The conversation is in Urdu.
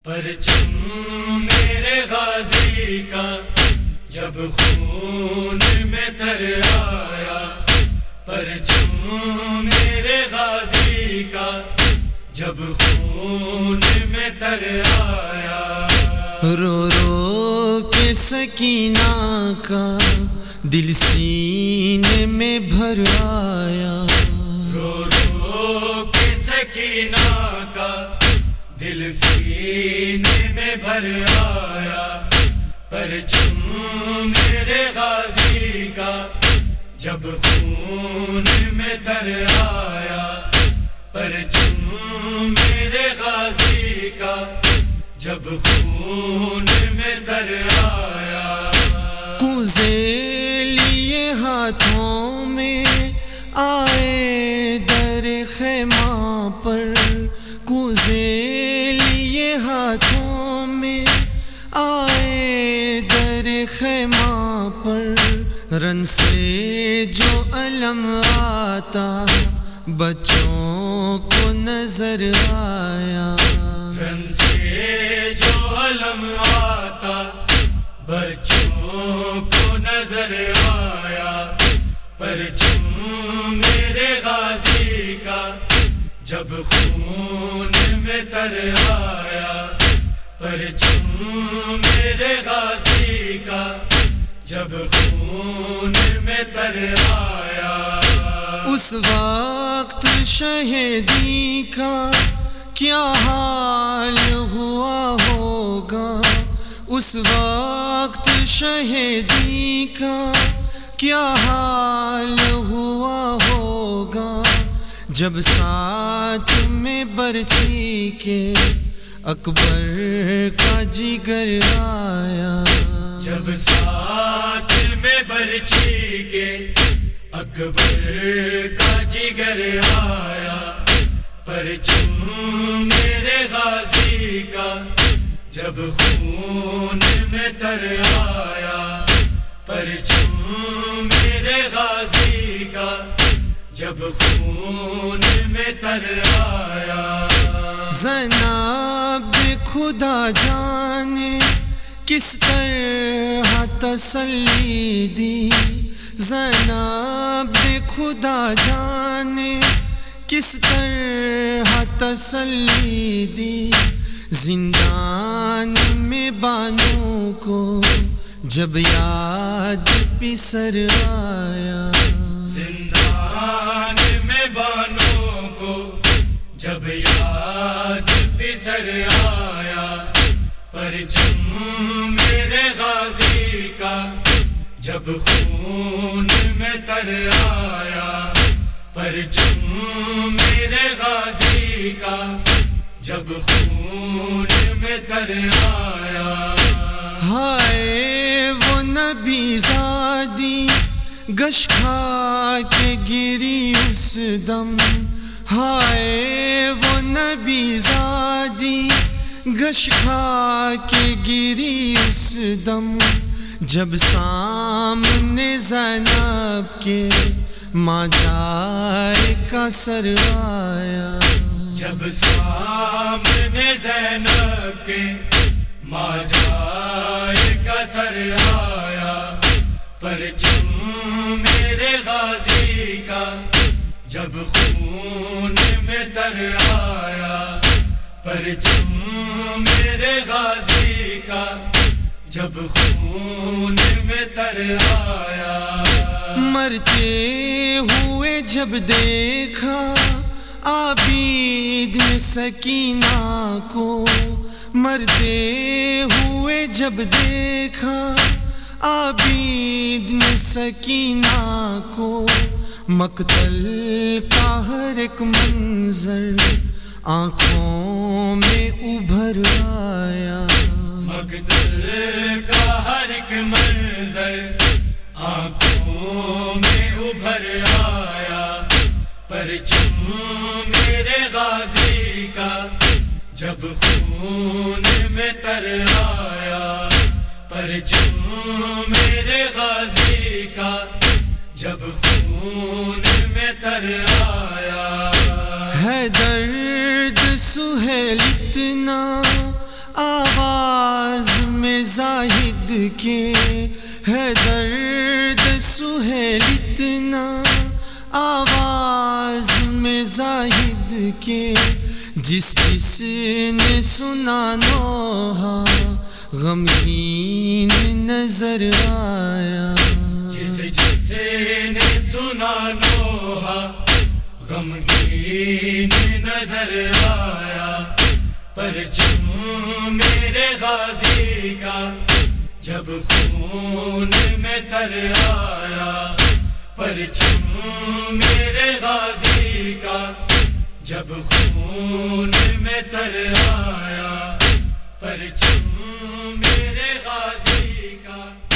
پرچم میرے غازی کا جب خون میں تر آیا، پرچم میرے غازی کا جب خون میں تر آیا، رو رو کے سکینہ کا دل سینے میں بھر آیا، رو رو کے سکینہ کا دل سینے میں بھر آیا، پرچم میرے غازی کا جب خون میں تر آیا، پرچم میرے غازی کا جب خون میں تر آیا، کوزے لیے ہاتھوں میں آئے در خیمہ پر، کوزے لیے ہاتھوں میں آئے در خیمہ پر، رن سے جو علم آتا بچوں کو نظر آیا، رن سے جو علم آتا بچوں کو نظر آیا، پرچم میرے غازی کا جب خون میں تر آیا، پرچم میرے غازی کا جب خون میں تر آیا، اس وقت شہیدی کا کیا حال ہوا ہوگا، اس وقت شہیدی کا کیا حال ہوا ہوگا، جب ساتھ میں برچھی کے اکبر کا جگر آیا، جب ساتھ میں برچھی کے اکبر کا جگر آیا، پرچم میرے غازی کا جب خون میں تر آیا، پرچم میرے غازی کا جب خون میں تر آیا، زینب خدا جانے کس طرح تسلی دی، زینب خدا جانے کس طرح تسلی دی، زندان میں بانو کو جب یاد پسر آیا، زندان میں بانو کو جب یاد پسر آیا، پرچم میرے غازی کا جب خون میں تر آیا، پرچم میرے غازی کا جب خون میں تر آیا، ہائے وہ نبی زادی گش کھا کے گری اس دم، ہائے وہ نبی زادی گش کھا کے گری اس دم، جب سامنے زینب کے ماں جائے کا سر آیا، جب سامنے زینب کے ماں جائے کا سر آیا، پرچم میرے غازی کا جب خون میں تر آیا، پرچم میرے غازی کا جب خون میں تر آیا، مرتے ہوئے جب دیکھا عابد نے سکینہ کو، مرتے ہوئے جب دیکھا عابد نے سکینہ کو، مقتل کا ہر ایک منظر آنکھوں میں ابھر آیا، مقتل کا ہر ایک منظر آنکھوں میں ابھر آیا، پرچم میرے غازی کا جب خون میں تر آیا، پرچم میرے غازی کا جب خون میں تر آیا، ہے درد سہیل اتنا زاہد کے ہے درد سہیل اتنا، آواز میں زاہد کے جس نے سنا نوحہ غمگین نظر آیا، جس نے سنا نوحہ غمگین نظر آیا، پرچم میرے غازی کا جب خون میں تر آیا، پرچم میرے غازی کا جب خون میں تر آیا، پرچم میرے غازی کا